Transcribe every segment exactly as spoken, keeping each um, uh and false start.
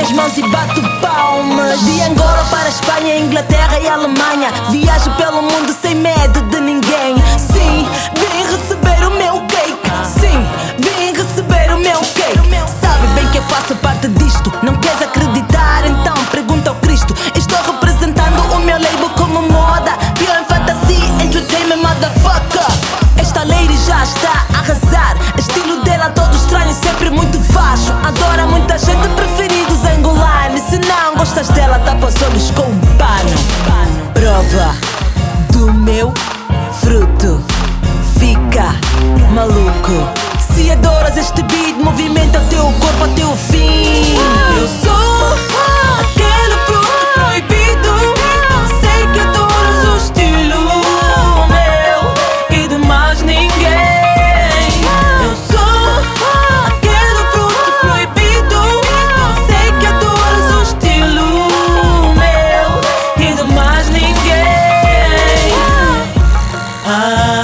as mãos e bato palmas. De Angola para a Espanha, Inglaterra e Alemanha, viajo pelo mundo sem medo de ninguém. Sim, vim receber o meu cake. Sim, vim receber o meu cake. Sabe bem que eu faço parte disto. Não queres acreditar? Então pergunta ao Cristo. Estou representando o meu label como moda. Pior em fantasy, entertainment, motherfucker. Esta lady já está a arrasar. Estilo dela todo estranho, sempre muito baixo. Adora muita gente, preferidos angolanos. Se não gostas dela, tapa os olhos com um pano. Prova do meu fruto, fica maluco. Se adoras este beat, movimenta o teu corpo até o fim. Eu sou aquele fruto proibido. Sei que adoras o estilo meu e de mais ninguém. Eu sou aquele fruto proibido. Sei que adoras o estilo meu e de mais ninguém. Ah,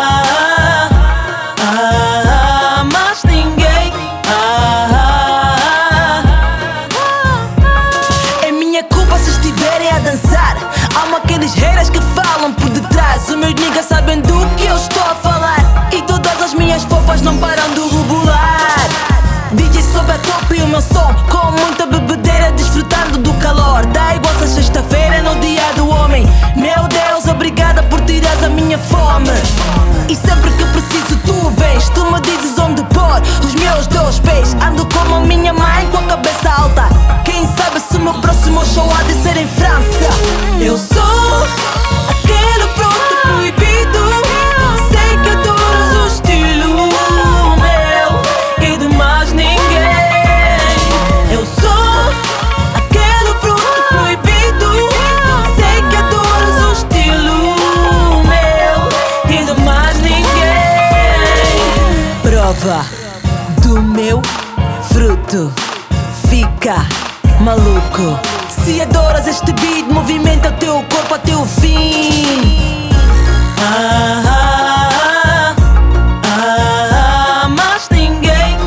haters que falam por detrás, os meus niggas sabem do que eu estou a falar. E todas as minhas fofas não param de rebolar. D J sobe a top e o meu som, com muita bebedeira, desfrutando do calor. Da igual a sexta-feira no dia do homem. Meu Deus, obrigada por tirares a minha fome. E sempre que preciso tu vens, tu me dizes onde pôr os meus dois pés. Ando como a minha mãe com a cabeça alta. Quem sabe se o meu próximo show há de ser em França. Eu sou aquele fruto proibido. Sei que adoras o estilo meu e de mais ninguém. Eu sou aquele fruto proibido. Sei que adoras o estilo meu e de mais ninguém. Prova do meu fruto, fica maluco. Se adoras este beat, movimenta o teu corpo até o fim. Ah, ah, ah, ah, mais ninguém.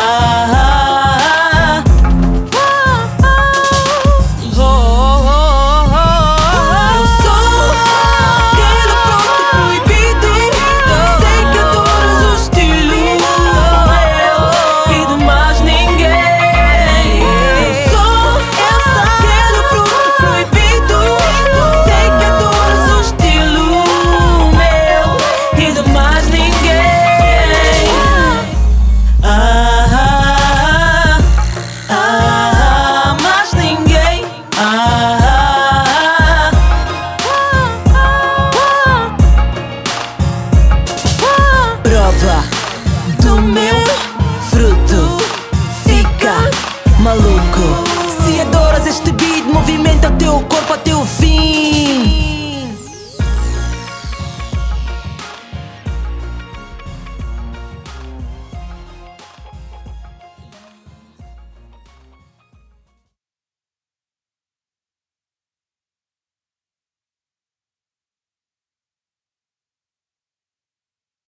Ah, ah, oh, oh, oh, oh. Eu sou aquele fruto proibido. Sei que adoras o estilo meu e de mais ninguém. Eu sou, eu sou aquele fruto proibido. Sei que adoras o estilo meu e de mais ninguém. Ah, ah, ah, mais ninguém. Ah, prova do meu fruto, fica maluco. Se adoras este beat, movimenta o teu corpo até o fim.